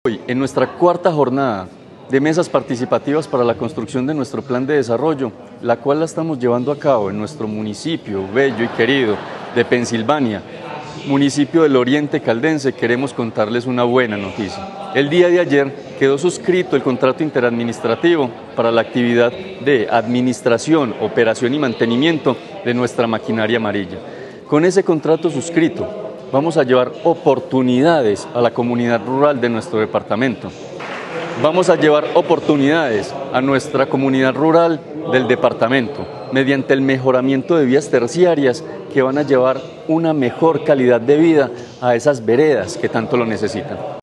Hoy, en nuestra cuarta jornada de mesas participativas para la construcción de nuestro plan de desarrollo, la cual la estamos llevando a cabo en nuestro municipio bello y querido de Pensilvania, municipio del Oriente Caldense, queremos contarles una buena noticia. El día de ayer quedó suscrito el contrato interadministrativo para la actividad de administración, operación y mantenimiento de nuestra maquinaria amarilla. Con ese contrato suscrito, vamos a llevar oportunidades a la comunidad rural de nuestro departamento. Vamos a llevar oportunidades a nuestra comunidad rural del departamento mediante el mejoramiento de vías terciarias que van a llevar una mejor calidad de vida a esas veredas que tanto lo necesitan.